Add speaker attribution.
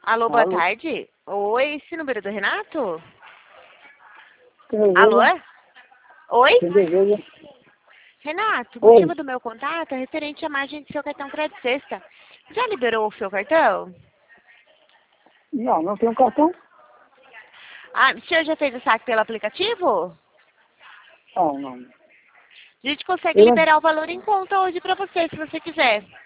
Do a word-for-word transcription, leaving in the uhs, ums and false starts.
Speaker 1: Alô, boa
Speaker 2: Alô?
Speaker 1: tarde. Oi, esse número do Renato?
Speaker 2: Quem deseja?
Speaker 1: Alô? Oi?
Speaker 2: Quem deseja?
Speaker 1: Renato, o
Speaker 2: Oi.
Speaker 1: motivo do meu contato é referente à margem do seu cartão Crédito Sexta. Já liberou o seu cartão?
Speaker 2: Não, não tem um cartão?
Speaker 1: Ah, o senhor já fez o saque pelo aplicativo?
Speaker 2: Não, não.
Speaker 1: A gente consegue
Speaker 2: Eu não...
Speaker 1: liberar o valor em conta hoje para você, se você quiser.